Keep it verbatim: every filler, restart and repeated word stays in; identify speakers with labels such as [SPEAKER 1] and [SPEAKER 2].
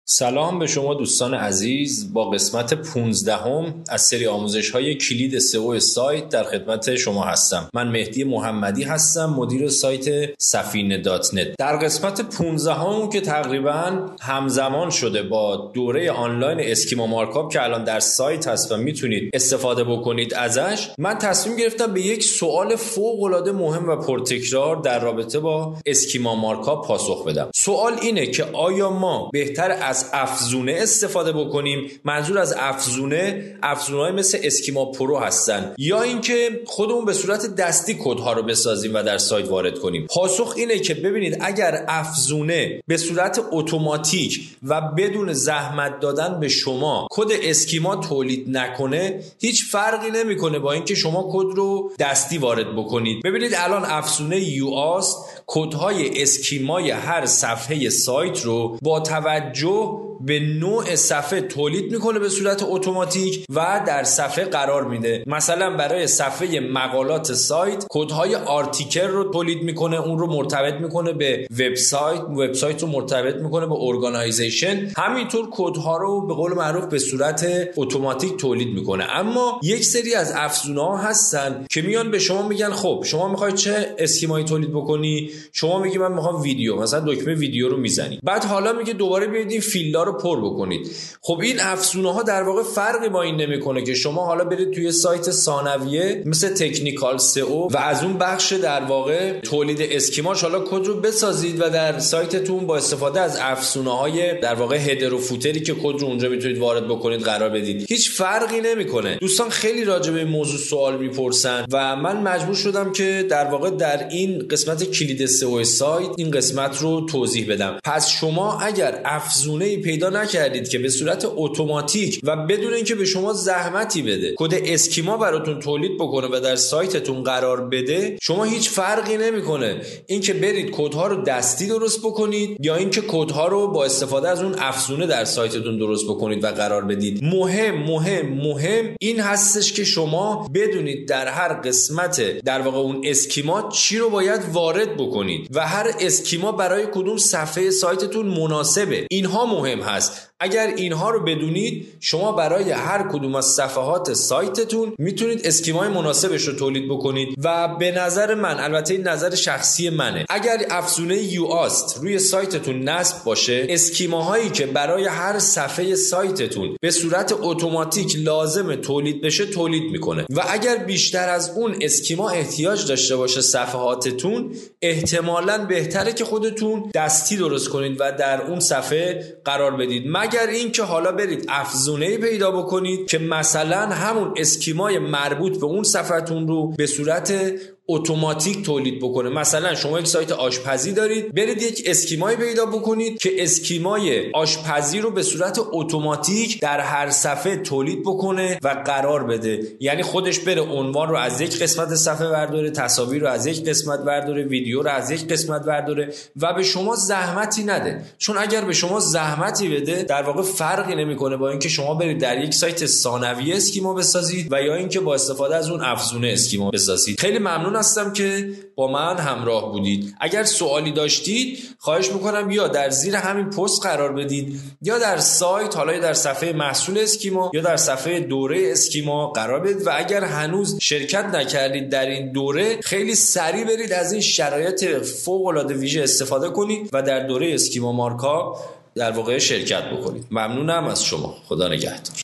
[SPEAKER 1] سلام به شما دوستان عزیز. با قسمت پانزدهم از سری آموزش‌های کلید سئو سایت در خدمت شما هستم. من مهدی محمدی هستم، مدیر سایت سفینه دات نت. در قسمت پانزدهم که تقریباً همزمان شده با دوره آنلاین اسکیما مارکاپ که الان در سایت هست و میتونید استفاده بکنید ازش، من تصمیم گرفتم به یک سوال فوق‌العاده مهم و پرتکرار در رابطه با اسکیما مارکاپ پاسخ بدم. سوال اینه که آیا ما بهتر از افزونه استفاده بکنیم؟ منظور از افزونه افزونه‌های مثل اسکیما پرو هستن، یا اینکه خودمون به صورت دستی کدها رو بسازیم و در سایت وارد کنیم؟ پاسخ اینه که ببینید، اگر افزونه به صورت اتوماتیک و بدون زحمت دادن به شما کد اسکیما تولید نکنه، هیچ فرقی نمیکنه با اینکه شما کد رو دستی وارد بکنید. ببینید الان افزونه یو آست کدهای اسکیمای هر صفحه سایت رو با توجه به نوع صفحه تولید میکنه به صورت اتوماتیک و در صفحه قرار میده. مثلا برای صفحه مقالات سایت کدهای آرتیکل رو تولید میکنه، اون رو مرتبط میکنه به وبسایت، وبسایت رو مرتبط میکنه به ارگانایزیشن. همینطور کدها رو به قول معروف به صورت اتوماتیک تولید میکنه. اما یک سری از افزونه‌ها هستن که میان به شما میگن خب شما میخوای چه اسکیمایی تولید بکنی؟ شما میگی من میخوام ویدیو، مثلا دکمه ویدیو رو میزنی، بعد حالا میگه دوباره بیاید این فیلدها رو پر بکنید. خب این افزونه ها در واقع فرقی با این نمیکنه که شما حالا برید توی سایت ثانویه مثل تکنیکال سئو و از اون بخش در واقع تولید اسکیماش حالا کد رو بسازید و در سایتتون با استفاده از افزونه های در واقع هدر و فوتری که کد رو اونجا میتونید وارد بکنید قرار بدید. هیچ فرقی نمیکنه. دوستان خیلی راجع به این موضوع سوال میپرسن و من مجبور شدم که در واقع در این قسمت کلید سئو سایت این قسمت رو توضیح بدم. پس شما اگر افزونه پیدا نکردید که به صورت اتوماتیک و بدون اینکه به شما زحمتی بده کد اسکیما براتون تولید بکنه و در سایتتون قرار بده، شما هیچ فرقی نمیکنه اینکه برید کدها رو دستی درست بکنید یا اینکه کدها رو با استفاده از اون افزونه در سایتتون درست بکنید و قرار بدید. مهم مهم مهم این هستش که شما بدونید در هر قسمت در واقع اون اسکیما چی رو باید وارد بکنید و هر اسکیما برای کدوم صفحه سایتتون مناسبه. اینها مهم هست. اگر اینها رو بدونید، شما برای هر کدوم از صفحات سایتتون میتونید اسکیمای مناسبش رو تولید بکنید. و به نظر من، البته این نظر شخصی منه، اگر افزونه یو آست روی سایتتون نصب باشه، اسکیماهایی که برای هر صفحه سایتتون به صورت اتوماتیک لازم تولید بشه تولید میکنه. و اگر بیشتر از اون اسکیما احتیاج داشته باشه صفحاتتون، احتمالاً بهتره که خودتون دستی درست کنید و در اون صفحه قرار بدید، مگر اینکه حالا برید افزونه‌ای پیدا بکنید که مثلا همون اسکیمای مربوط به اون صفحتون رو به صورت اتوماتیک تولید بکنه. مثلا شما یک سایت آشپزی دارید، برید یک اسکیمای پیدا بکنید که اسکیمای آشپزی رو به صورت اتوماتیک در هر صفحه تولید بکنه و قرار بده. یعنی خودش بره عنوان رو از یک قسمت صفحه برداره، تصاویر رو از یک قسمت برداره، ویدیو رو از یک قسمت برداره و به شما زحمتی نده. چون اگر به شما زحمتی بده، در واقع فرقی نمیکنه با اینکه شما برید در یک سایت ثانویه اسکیما بسازید و یا اینکه با استفاده از اون افزونه اسکیما بسازید. خیلی ممنون هستم که با من همراه بودید. اگر سوالی داشتید، خواهش میکنم یا در زیر همین پست قرار بدید یا در سایت، حالا یا در صفحه محصول اسکیما یا در صفحه دوره اسکیما قرار بدید. و اگر هنوز شرکت نکردید در این دوره، خیلی سریع برید از این شرایط فوق العاده ویژه استفاده کنید و در دوره اسکیما مارکاپ در واقع شرکت بکنید. ممنونم از شما. خدا نگهدار.